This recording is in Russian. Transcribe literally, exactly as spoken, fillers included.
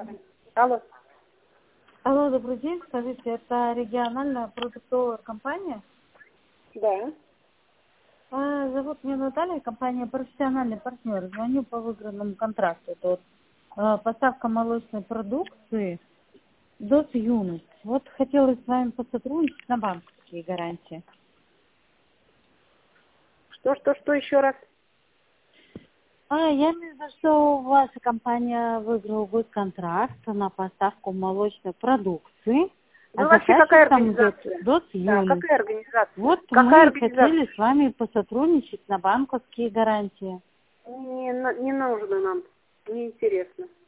Алло. Алло, добрый день. Скажите, это региональная продуктовая компания? Да. А, Зовут меня Наталья, компания «Профессиональный партнер». Звоню по выигранному контракту. Это вот, а, поставка молочной продукции до юность. Вот хотелось с вами посотрудничать на банковские гарантии. Что, что, что еще раз? А, я имею в виду, что ваша компания выиграла контракт на поставку молочной продукции, Вы а вообще какая заказчик там идет организация? до Да, юность. какая организация? Вот Какая мы организация? хотели с вами посотрудничать на банковские гарантии. Не, не, не нужно нам. Неинтересно.